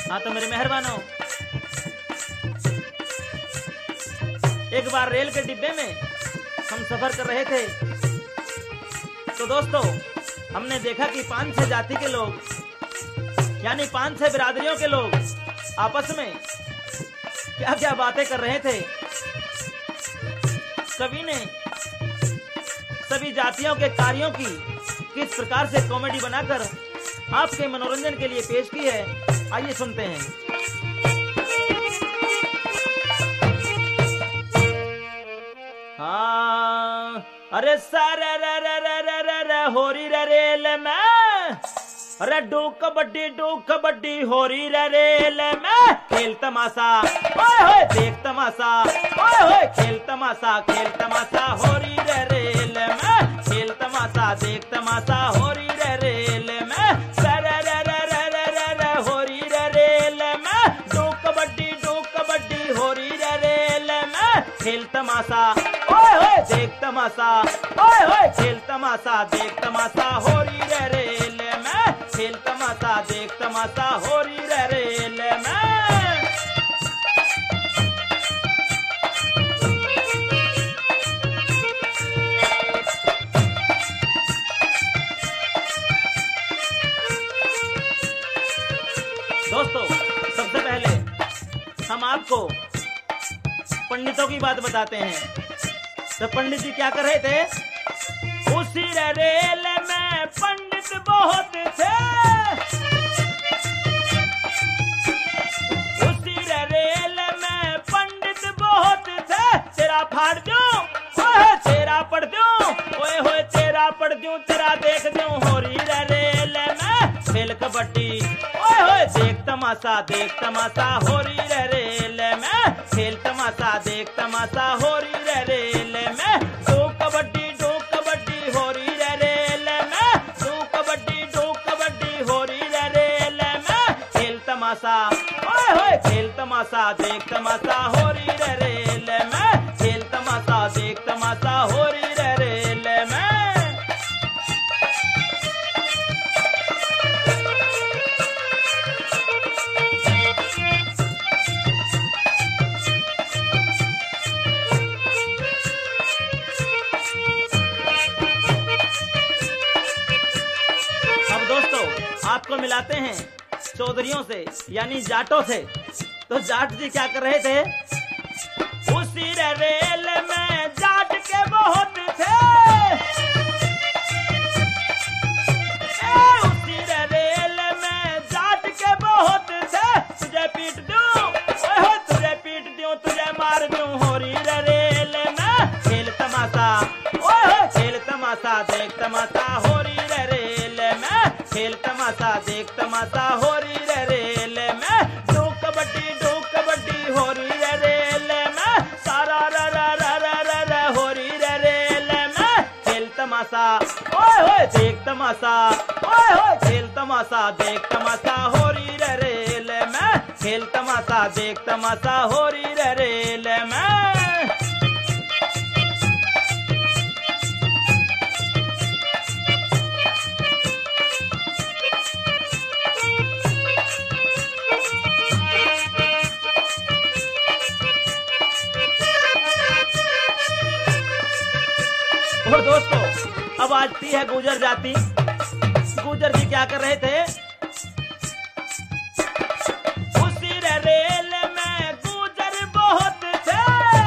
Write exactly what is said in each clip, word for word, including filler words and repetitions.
हाँ तो मेरे मेहरबानों, एक बार रेल के डिब्बे में हम सफर कर रहे थे तो दोस्तों हमने देखा कि पांच छह जाति के लोग यानी पांच छह बिरादरियों के लोग आपस में क्या क्या बातें कर रहे थे। कवि ने सभी जातियों के कार्यों की किस प्रकार से कॉमेडी बनाकर आपके मनोरंजन के लिए पेश की है, आइए सुनते हैं। हाँ, अरे सारे रे रे रे रे रे रे होरी रे रेल में, अरे डू कबड्डी डू कबड्डी होरी रे रेल में, खेल तमाशा ओए होए देख तमाशा, ओए होए खेल तमाशा खेल तमाशा होरी रे रेल में, खेल तमाशा देख तमाशा होरी रे रेल में, सरे रे रे रे रे रे रे होरी रे रेल में, डू कबड्डी डू कबड्डी होरी रे रेल में, खेल तमाशा ओए होए देख तमाशा, ओए होए खेल तमाशा देख तमाशा होरी रे रेल में, खेल तमाशा देख तमाशा होरी रे रेल में। दोस्तों सबसे पहले हम आपको पंडितों की बात बताते हैं। तो पंडित जी क्या कर रहे थे? उसी रेल में पंडित बहुत थे, उसी रेल में पंडित बहुत थे, तेरा फाड़ दूं ओए तेरा पढ़ दूं, ओए होए तेरा पढ़ दूं तेरा देख दूं, होरी रेल में खेल कबड्डी ओए होए देख तमाशा देख तमाशा होरी रेल में, खेल तमाशा देख तमाशा होरी रेल में, दो कबड्डी दो कबड्डी होरी रेल में, दो कबड्डी दो कबड्डी होरी रेल में, खेल तमाशा ओए होए खेल तमाशा देख तमाशा होरी रेल में, खेल तमाशा देख तमाशा होरी रेल में। आपको मिलाते हैं चौधरियों से यानी जाटों से। तो जाट जी क्या कर रहे थे? उसी रेल में जाट के बहुत थे, ए, उसी रेल में जाट के बहुत थे, तुझे पीट दूं ओए तुझे पीट दूं तुझे मार दूं, होरी रेल में खेल तमाशा ओए खेल तमाशा देख तमाशा होरी रेल में, खेल तमाशा देख तमाशा होरी रेल में, दो कबड्डी दो कबड्डी होरी रेल में, सारा रा रा रा रा रा रा होरी रेल में, खेल तमाशा ओए होए देख तमाशा, ओए होए खेल तमाशा देख तमाशा होरी रेल में, खेल तमाशा देख तमाशा होरी रेल में। और दोस्तों अब आती है गुजर जाति। गुजर जी क्या कर रहे थे? उसी रेल में गुजर बहुत थे,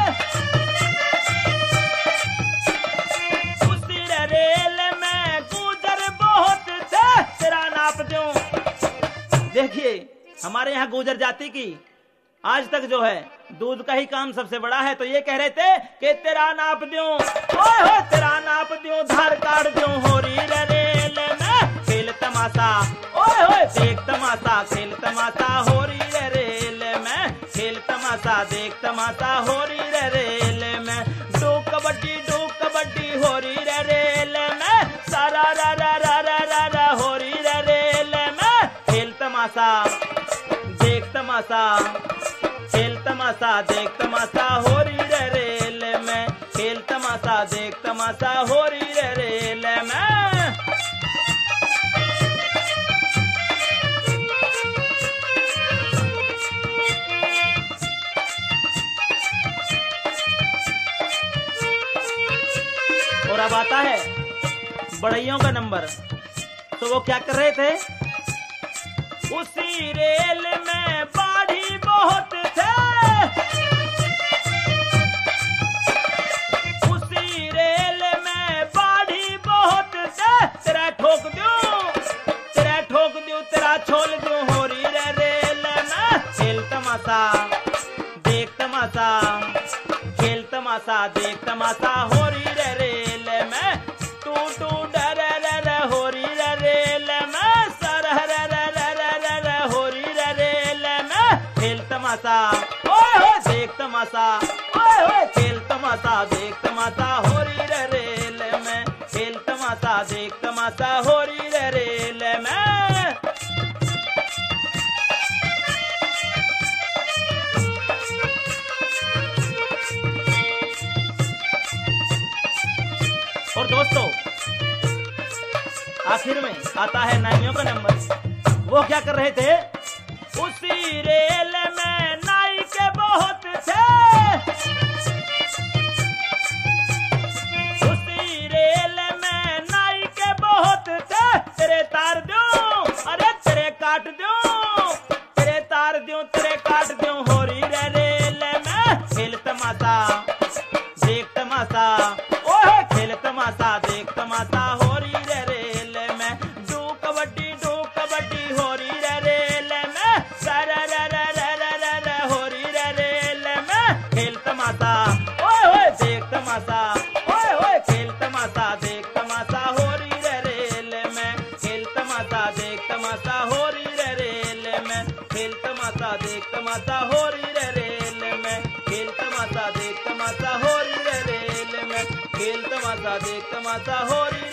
उसी रेल में गुजर बहुत थे, तेरा नाप दूं। देखिए हमारे यहाँ गुजर जाति की आज तक जो है दूध का ही काम सबसे बड़ा है। तो ये कह रहे थे कि तेरा नाप दूं ओए हो तेरा नाप दूं, धार काट दूं होरी रेल में, खेल तमाशा ओए होए देख तमाशा, खेल तमाशा होरी रेल में, खेल तमाशा देख तमाशा होरी रेल में, दो कबड्डी दो कबड्डी होरी रेल में, सारा रा रा रा रा रा रा होरी रेल में, खेल तमाशा देख तमाशा, खेल तमाशा देख तमाशा होरी रेल में, खेल तमाशा देख तमाशा होरी रेल में। अब आता है बढ़इयों का नंबर। तो वो क्या कर रहे थे, उसी रेल में बाढ़ी बहुत थे, उसी रेल में बाढ़ी बहुत थे, तेरा ठोक दूं, तेरा ठोक दूं, तेरा छोल दूं, हो रही रे रेल में खेल तमाशा, देख तमाशा, खेल तमाशा, देख तमाशा, हो रही रे रेल में टू टू डर रे हो रही रे रेल में सर रे रे रे रे हो रही रे रेल में खेल तमाशा, ओए होए देख तमाशा, ओए होए खेल तमाशा, देख तमाशा, हो रही रे रेल में खेल तमाशा, देख तमाशा, हो रही रे रेल में। और दोस्तों आखिर में आता है नाइयों का नंबर। वो क्या कर रहे थे, उसी रेल में नाई के बहुत थे, उसी रेल में नाई के बहुत थे, तेरे तार दूं, अरे तेरे काट दूं, तेरे तार दूं, तेरे काट दूं, हो रही रे रेल में खेल तमाशा, देख तमाशा, ओहे खेल तमाशा, देख तमाशा, हो रही रे रेल में डू कबड्डी, डू कबड्डी, हो रही रे रेल में सर रे रे रे रे रे हो रही रे रेल में खेल तमाशा, ओए ओए देख तमाशा, ओए ओए खेल तमाशा, देख तमाशा, हो रही रे रेल में खेल तमाशा, देख तमाशा, हो रही रे रेल में खेल तमाशा, देख तमाशा, हो रही रे रेल में खेल तमाशा, देख तमाशा, हो रही रे रेल में खेल तमाशा, देख तमाशा, हो रही